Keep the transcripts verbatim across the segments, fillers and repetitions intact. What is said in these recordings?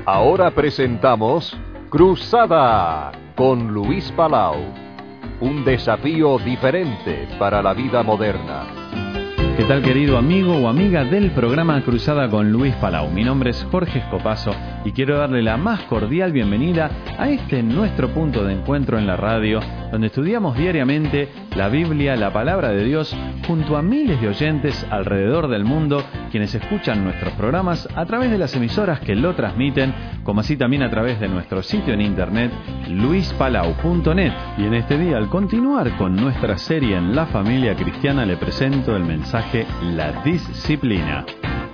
Ahora presentamos Cruzada con Luis Palau. Un desafío diferente para la vida moderna. ¿Qué tal, querido amigo o amiga del programa Cruzada con Luis Palau? Mi nombre es Jorge Escopazo y quiero darle la más cordial bienvenida a este nuestro punto de encuentro en la radio, donde estudiamos diariamente la Biblia, la Palabra de Dios, junto a miles de oyentes alrededor del mundo, quienes escuchan nuestros programas a través de las emisoras que lo transmiten, como así también a través de nuestro sitio en internet, luis palau punto net. Y en este día, al continuar con nuestra serie en la familia cristiana, le presento el mensaje La Disciplina.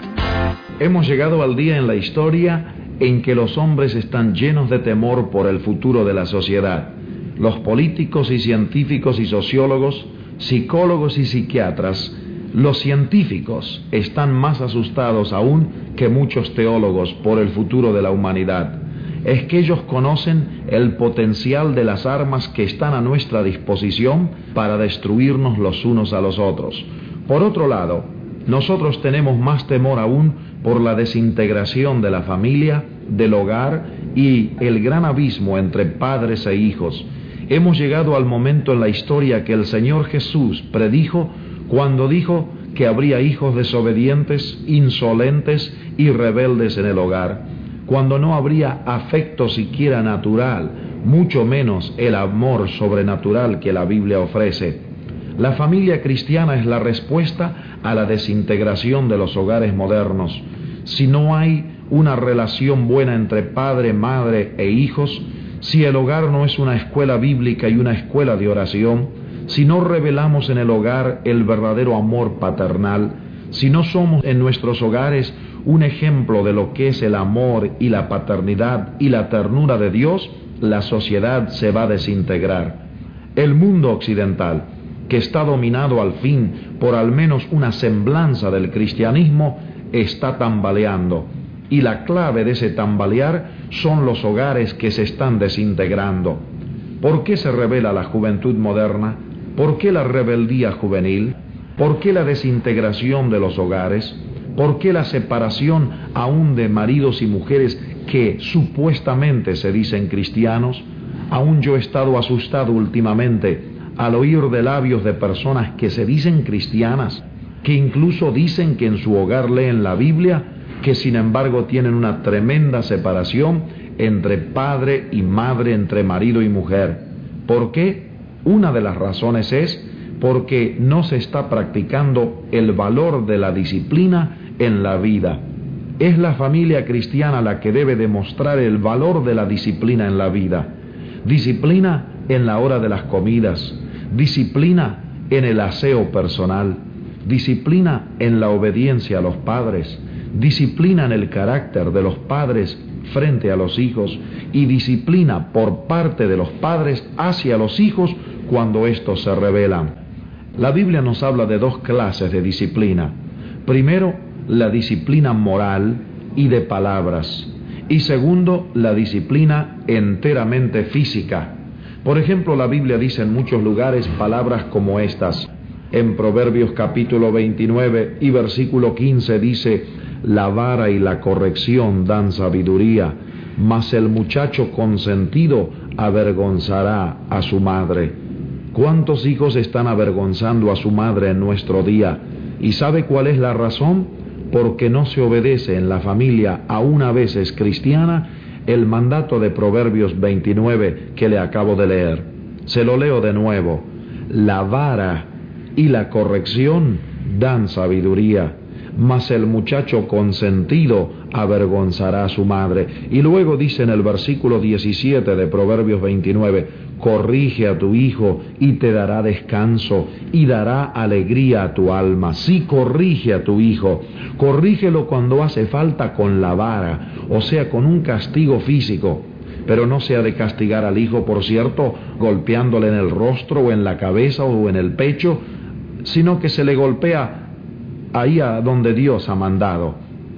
Hemos llegado al día en la historia en que los hombres están llenos de temor por el futuro de la sociedad. Los políticos y científicos y sociólogos, psicólogos y psiquiatras, los científicos están más asustados aún que muchos teólogos por el futuro de la humanidad. Es que ellos conocen el potencial de las armas que están a nuestra disposición para destruirnos los unos a los otros. Por otro lado, nosotros tenemos más temor aún por la desintegración de la familia, del hogar y el gran abismo entre padres e hijos. Hemos llegado al momento en la historia que el Señor Jesús predijo cuando dijo que habría hijos desobedientes, insolentes y rebeldes en el hogar, cuando no habría afecto siquiera natural, mucho menos el amor sobrenatural que la Biblia ofrece. La familia cristiana es la respuesta a la desintegración de los hogares modernos. Si no hay una relación buena entre padre, madre e hijos, si el hogar no es una escuela bíblica y una escuela de oración, si no revelamos en el hogar el verdadero amor paternal, si no somos en nuestros hogares un ejemplo de lo que es el amor y la paternidad y la ternura de Dios, la sociedad se va a desintegrar. El mundo occidental, que está dominado al fin por al menos una semblanza del cristianismo, está tambaleando. Y la clave de ese tambalear son los hogares que se están desintegrando. ¿Por qué se revela la juventud moderna? ¿Por qué la rebeldía juvenil? ¿Por qué la desintegración de los hogares? ¿Por qué la separación aún de maridos y mujeres que supuestamente se dicen cristianos? Aún yo he estado asustado últimamente al oír de labios de personas que se dicen cristianas, que incluso dicen que en su hogar leen la Biblia, que sin embargo tienen una tremenda separación entre padre y madre, entre marido y mujer. ¿Por qué? Una de las razones es porque no se está practicando el valor de la disciplina en la vida. Es la familia cristiana la que debe demostrar el valor de la disciplina en la vida. Disciplina en la hora de las comidas, disciplina en el aseo personal, disciplina en la obediencia a los padres, disciplina en el carácter de los padres frente a los hijos y disciplina por parte de los padres hacia los hijos cuando estos se rebelan. La Biblia nos habla de dos clases de disciplina. Primero, la disciplina moral y de palabras. Y segundo, la disciplina enteramente física. Por ejemplo, la Biblia dice en muchos lugares palabras como estas. En Proverbios capítulo veintinueve y versículo quince dice: la vara y la corrección dan sabiduría, mas el muchacho consentido avergonzará a su madre. ¿Cuántos hijos están avergonzando a su madre en nuestro día? ¿Y sabe cuál es la razón? Porque no se obedece en la familia, aún a veces cristiana, el mandato de Proverbios veintinueve que le acabo de leer. Se lo leo de nuevo. La vara y la corrección dan sabiduría, mas el muchacho consentido avergonzará a su madre. Y luego dice en el versículo diecisiete de Proverbios veintinueve, corrige a tu hijo y te dará descanso y dará alegría a tu alma. Sí, corrige a tu hijo, corrígelo cuando hace falta con la vara, o sea, con un castigo físico. Pero no se ha de castigar al hijo, por cierto, golpeándole en el rostro o en la cabeza o en el pecho, sino que se le golpea ahí a donde Dios ha mandado,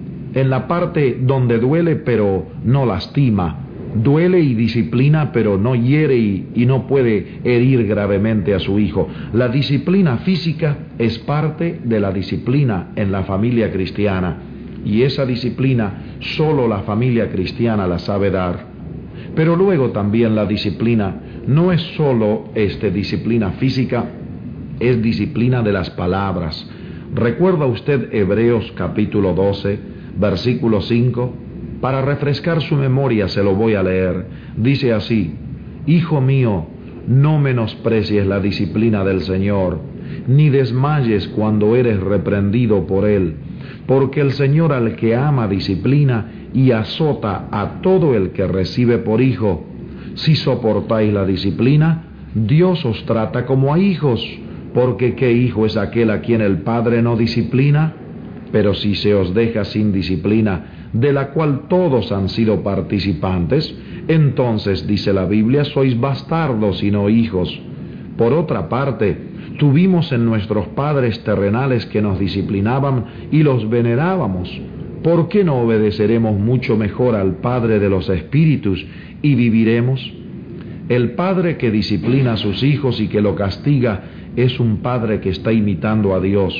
en la parte donde duele pero no lastima, duele y disciplina pero no hiere y, y no puede herir gravemente a su hijo. La disciplina física es parte de la disciplina en la familia cristiana. y esa disciplina solo la familia cristiana la sabe dar. Pero luego también la disciplina no es solo este, disciplina física, es disciplina de las palabras. ¿Recuerda usted Hebreos capítulo doce, versículo cinco? Para refrescar su memoria se lo voy a leer. Dice así: Hijo mío, no menosprecies la disciplina del Señor, ni desmayes cuando eres reprendido por Él, porque el Señor al que ama disciplina y azota a todo el que recibe por hijo. Si soportáis la disciplina, Dios os trata como a hijos, porque ¿qué hijo es aquel a quien el Padre no disciplina? Pero si se os deja sin disciplina, de la cual todos han sido participantes, entonces, dice la Biblia, sois bastardos y no hijos. Por otra parte, tuvimos en nuestros padres terrenales que nos disciplinaban y los venerábamos. ¿Por qué no obedeceremos mucho mejor al Padre de los Espíritus y viviremos? El Padre que disciplina a sus hijos y que lo castiga es un Padre que está imitando a Dios.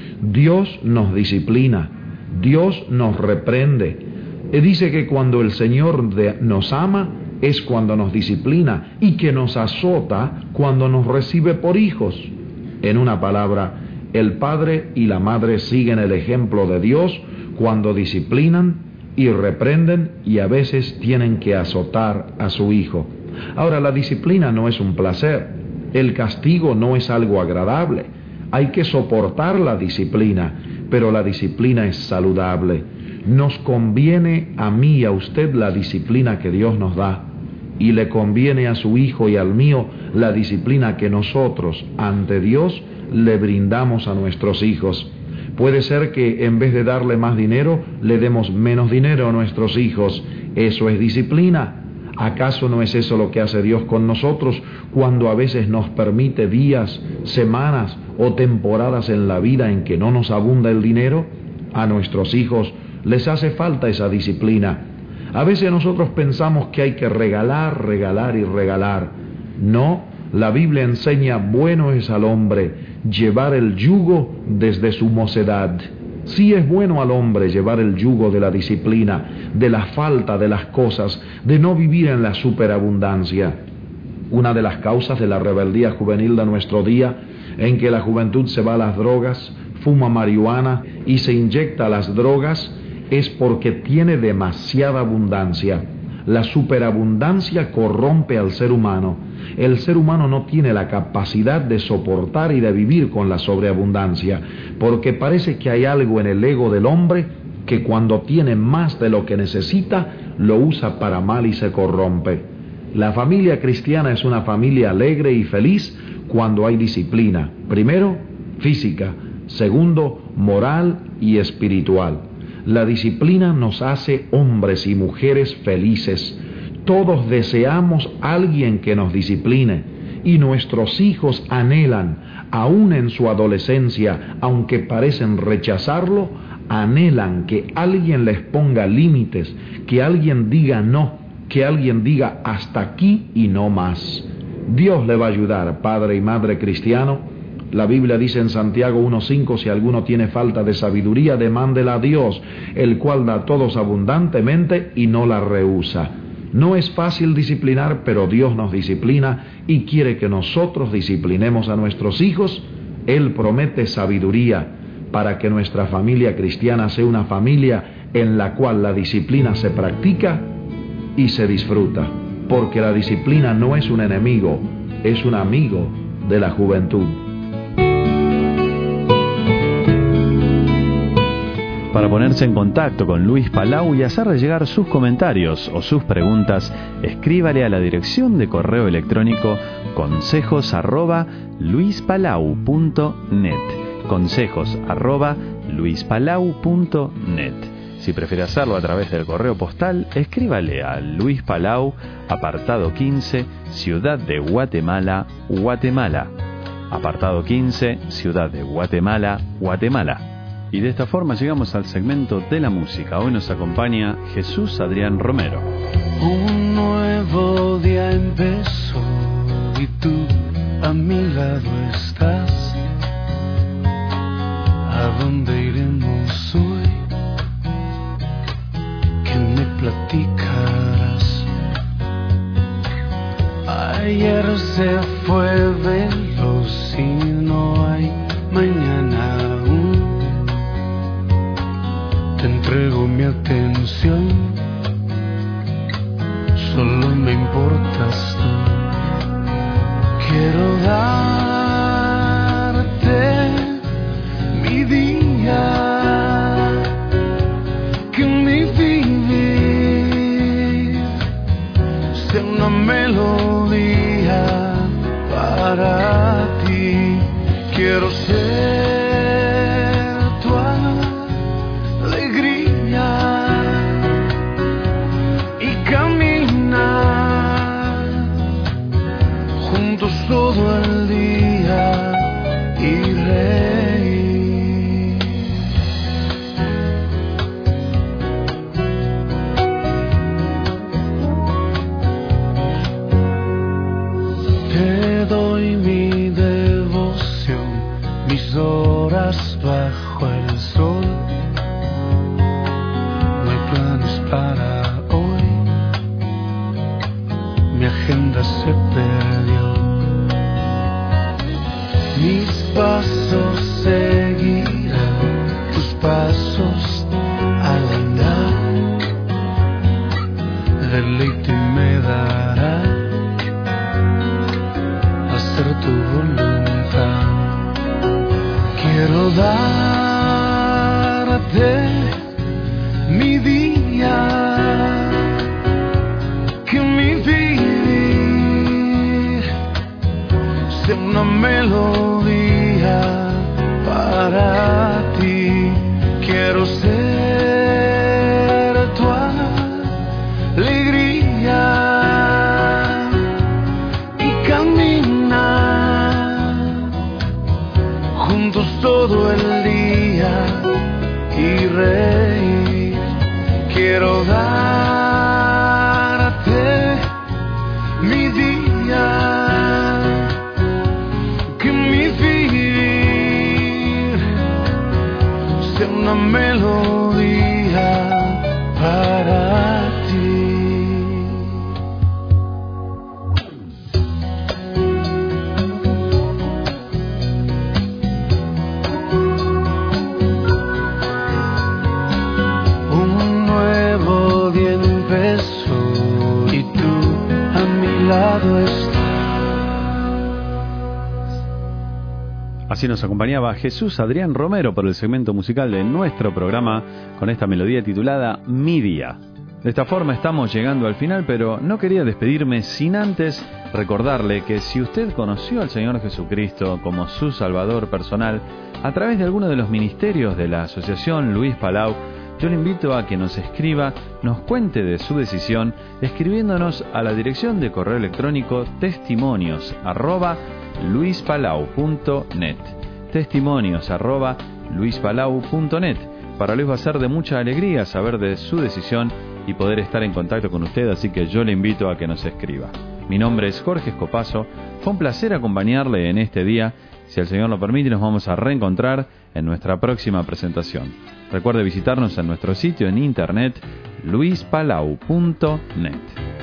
Dios nos disciplina, Dios nos reprende. Y dice que cuando el Señor de, nos ama es cuando nos disciplina y que nos azota cuando nos recibe por hijos. En una palabra, el Padre y la Madre siguen el ejemplo de Dios cuando disciplinan y reprenden y a veces tienen que azotar a su hijo. Ahora, la disciplina no es un placer, el castigo no es algo agradable, hay que soportar la disciplina, pero la disciplina es saludable. Nos conviene a mí y a usted la disciplina que Dios nos da, y le conviene a su hijo y al mío la disciplina que nosotros, ante Dios, le brindamos a nuestros hijos. Puede ser que en vez de darle más dinero, le demos menos dinero a nuestros hijos. Eso es disciplina. ¿Acaso no es eso lo que hace Dios con nosotros cuando a veces nos permite días, semanas o temporadas en la vida en que no nos abunda el dinero? A nuestros hijos les hace falta esa disciplina. A veces nosotros pensamos que hay que regalar, regalar y regalar. No, la Biblia enseña: bueno es al hombre llevar el yugo desde su mocedad. Sí es bueno al hombre llevar el yugo de la disciplina, de la falta de las cosas, de no vivir en la superabundancia. Una de las causas de la rebeldía juvenil de nuestro día, en que la juventud se va a las drogas, fuma marihuana y se inyecta las drogas, es porque tiene demasiada abundancia. La superabundancia corrompe al ser humano. El ser humano no tiene la capacidad de soportar y de vivir con la sobreabundancia, porque parece que hay algo en el ego del hombre que cuando tiene más de lo que necesita, lo usa para mal y se corrompe. La familia cristiana es una familia alegre y feliz cuando hay disciplina. Primero, física. Segundo, moral y espiritual. La disciplina nos hace hombres y mujeres felices. Todos deseamos a alguien que nos discipline y nuestros hijos anhelan, aún en su adolescencia, aunque parecen rechazarlo, anhelan que alguien les ponga límites, que alguien diga no, que alguien diga hasta aquí y no más. Dios le va a ayudar, padre y madre cristiano. La Biblia dice en Santiago uno cinco, si alguno tiene falta de sabiduría, demándela a Dios, el cual da a todos abundantemente y no la rehúsa. No es fácil disciplinar, pero Dios nos disciplina y quiere que nosotros disciplinemos a nuestros hijos. Él promete sabiduría para que nuestra familia cristiana sea una familia en la cual la disciplina se practica y se disfruta, porque la disciplina no es un enemigo, es un amigo de la juventud. Para ponerse en contacto con Luis Palau y hacerle llegar sus comentarios o sus preguntas, escríbale a la dirección de correo electrónico consejos arroba luispalau punto net. Consejos arroba luispalau punto net. Si prefiere hacerlo a través del correo postal, escríbale a Luis Palau, apartado quince, Ciudad de Guatemala, Guatemala. Apartado quince, Ciudad de Guatemala, Guatemala. Y de esta forma llegamos al segmento de la música. Hoy nos acompaña Jesús Adrián Romero. Un nuevo día empezó y tú a mi lado estás. ¿A dónde iremos hoy? te entrego mi atención, solo me importas tú. Quiero darte mi día, que mi vivir sea una melodía para ti. Quiero ser tu alegría y caminar juntos todo el día y reír. Te doy mi devoción, mis horas bajo el sol. No hay planes para hoy, mi agenda se perdió. Mis pasos seguirán tus pasos al andar. Deleite me dará hacer tu voluntad. Quiero darte mi día, que mi vivir sea una melodía para ti. Quiero ser tu alegría y caminar juntos todo el día y reír. Quiero darte mi día, que mi vivir sea una melodía para ti. Un nuevo día empezó y tú a mi lado estás. Así nos acompañaba Jesús Adrián Romero por el segmento musical de nuestro programa con esta melodía titulada Mi Día. De esta forma estamos llegando al final, pero no quería despedirme sin antes recordarle que si usted conoció al Señor Jesucristo como su Salvador personal a través de alguno de los ministerios de la Asociación Luis Palau, yo le invito a que nos escriba, nos cuente de su decisión, escribiéndonos a la dirección de correo electrónico testimonios arroba luispalau punto net. Testimonios arroba luispalau punto net. Para Luis va a ser de mucha alegría saber de su decisión y poder estar en contacto con usted, así que yo le invito a que nos escriba. Mi nombre es Jorge Escopazo, fue un placer acompañarle en este día. Si el Señor lo permite, nos vamos a reencontrar en nuestra próxima presentación. Recuerde visitarnos en nuestro sitio en internet luispalau punto net.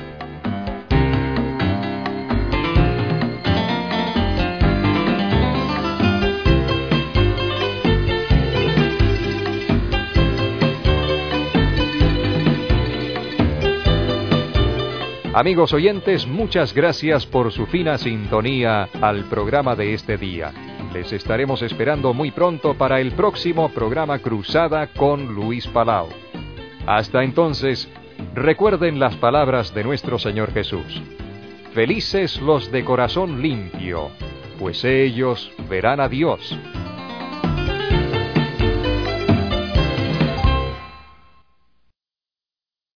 Amigos oyentes, muchas gracias por su fina sintonía al programa de este día. Les estaremos esperando muy pronto para el próximo programa Cruzada con Luis Palau. Hasta entonces, recuerden las palabras de nuestro Señor Jesús. Felices los de corazón limpio, pues ellos verán a Dios.